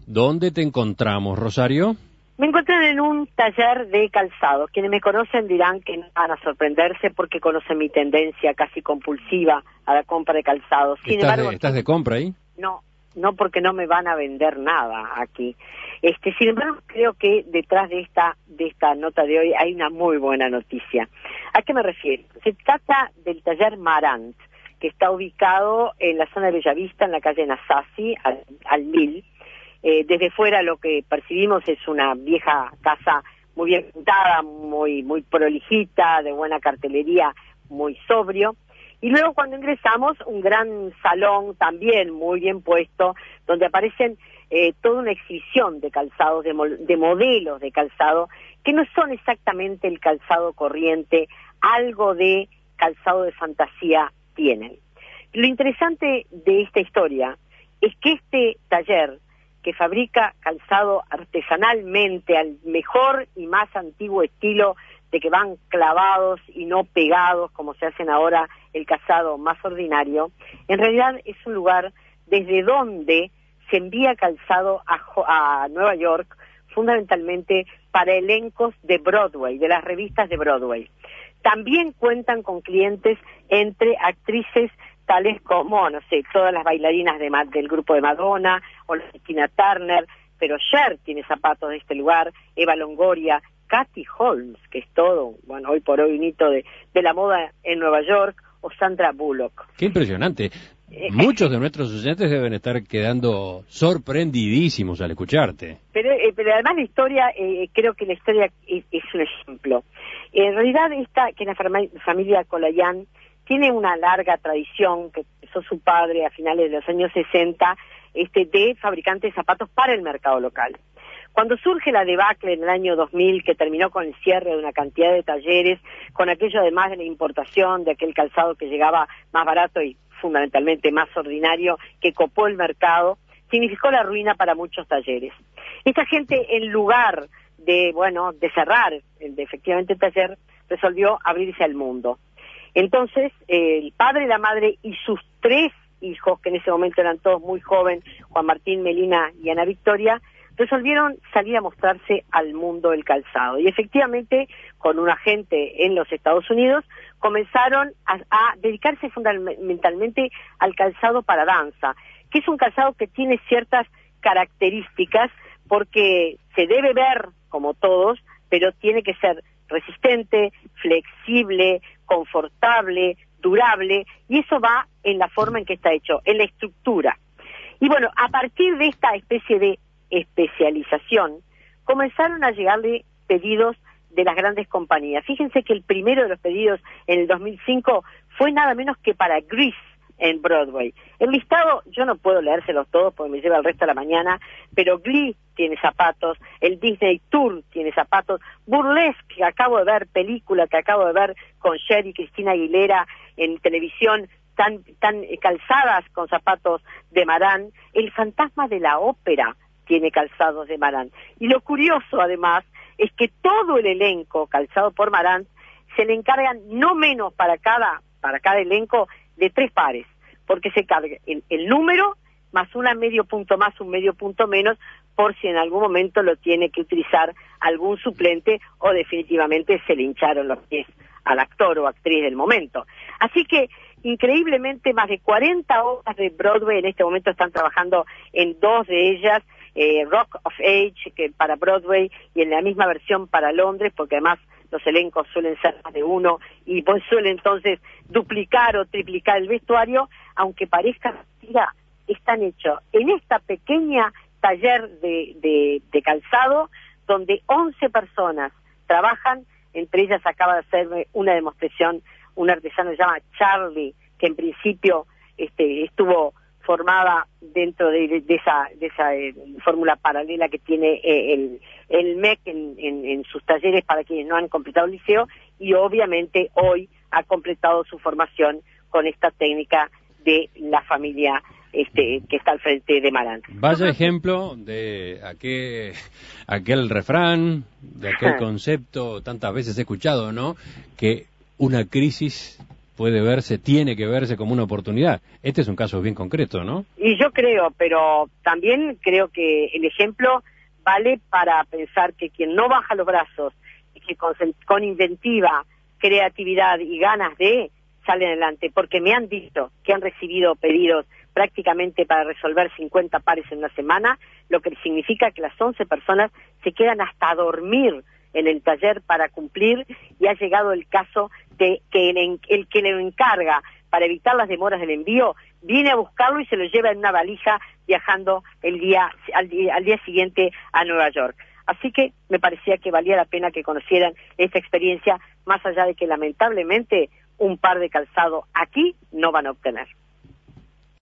¿Dónde te encontramos, Rosario? Me encuentran en un taller de calzado. Quienes me conocen dirán que no van a sorprenderse porque conocen mi tendencia casi compulsiva a la compra de calzado. Sin embargo, ¿Estás de compra ahí? No porque no me van a vender nada aquí. Sin embargo, creo que detrás de esta nota de hoy hay una muy buena noticia. ¿A qué me refiero? Se trata del taller Marant, que está ubicado en la zona de Bellavista, en la calle Nasasi, al 1000. Desde fuera lo que percibimos es una vieja casa muy bien pintada, muy prolijita, de buena cartelería, muy sobrio. Y luego cuando ingresamos, un gran salón también muy bien puesto, donde aparecen toda una exhibición de calzados, de modelos de calzado, que no son exactamente el calzado corriente, algo de calzado de fantasía tienen. Lo interesante de esta historia es que este taller, que fabrica calzado artesanalmente al mejor y más antiguo estilo de que van clavados y no pegados como se hacen ahora el calzado más ordinario, en realidad es un lugar desde donde se envía calzado a Nueva York fundamentalmente para elencos de Broadway, de las revistas de Broadway. También cuentan con clientes entre actrices tales como, no sé, todas las bailarinas del grupo de Madonna o la Tina Turner, pero Cher tiene zapatos de este lugar, Eva Longoria, Katy Holmes, que es todo, bueno, hoy por hoy un hito de la moda en Nueva York, o Sandra Bullock. ¡Qué impresionante! Muchos de nuestros oyentes deben estar quedando sorprendidísimos al escucharte. Pero además la historia, creo que la historia es un ejemplo. En realidad que la familia Colayan tiene una larga tradición que empezó su padre a finales de los años 60, de fabricantes de zapatos para el mercado local. Cuando surge la debacle en el año 2000, que terminó con el cierre de una cantidad de talleres, con aquello además de la importación de aquel calzado que llegaba más barato y fundamentalmente más ordinario, que copó el mercado, significó la ruina para muchos talleres. Esta gente, en lugar de cerrar efectivamente el taller, resolvió abrirse al mundo. Entonces, el padre, la madre y sus 3 hijos, que en ese momento eran todos muy jóvenes, Juan Martín, Melina y Ana Victoria, resolvieron salir a mostrarse al mundo del calzado. Y efectivamente, con un agente en los Estados Unidos, comenzaron a dedicarse fundamentalmente al calzado para danza, que es un calzado que tiene ciertas características, porque se debe ver como todos, pero tiene que ser resistente, flexible, confortable, durable, y eso va en la forma en que está hecho, en la estructura. Y bueno, a partir de esta especie de especialización, comenzaron a llegarle pedidos de las grandes compañías. Fíjense que el primero de los pedidos en el 2005 fue nada menos que para Grease en Broadway. El listado, yo no puedo leérselos todos porque me lleva el resto de la mañana, pero Glee tiene zapatos, el Disney Tour tiene zapatos, Burlesque, que acabo de ver, película que acabo de ver con Cher y Cristina Aguilera en televisión, tan calzadas con zapatos de Marant. El Fantasma de la Ópera tiene calzados de Marant. Y lo curioso, además, es que todo el elenco calzado por Marant se le encargan no menos para cada elenco de 3 pares, porque se carga el número más medio punto más, un medio punto menos, por si en algún momento lo tiene que utilizar algún suplente o definitivamente se le hincharon los pies al actor o actriz del momento. Así que, increíblemente, más de 40 obras de Broadway en este momento están trabajando en 2 de ellas, Rock of Age, que para Broadway, y en la misma versión para Londres, porque además los elencos suelen ser más de uno y pues suele entonces duplicar o triplicar el vestuario, aunque parezca mentira, están hechos en esta pequeña taller de calzado donde 11 personas trabajan. Entre ellas acaba de hacerme una demostración un artesano que se llama Charlie, que en principio estuvo formada dentro de esa fórmula paralela que tiene el MEC en sus talleres para quienes no han completado el liceo, y obviamente hoy ha completado su formación con esta técnica de la familia que está al frente de Marant. Vaya ejemplo de aquel refrán, de aquel concepto tantas veces he escuchado, ¿no? Que una crisis puede verse, tiene que verse como una oportunidad. Este es un caso bien concreto, ¿no? Y yo creo, pero también creo que el ejemplo vale para pensar que quien no baja los brazos y que con inventiva, creatividad y ganas de salen adelante, porque me han dicho que han recibido pedidos prácticamente para resolver 50 pares en una semana, lo que significa que las 11 personas se quedan hasta dormir en el taller para cumplir, y ha llegado el caso de que el que le encarga para evitar las demoras del envío viene a buscarlo y se lo lleva en una valija viajando al día siguiente a Nueva York. Así que me parecía que valía la pena que conocieran esta experiencia, más allá de que lamentablemente un par de calzado aquí no van a obtener.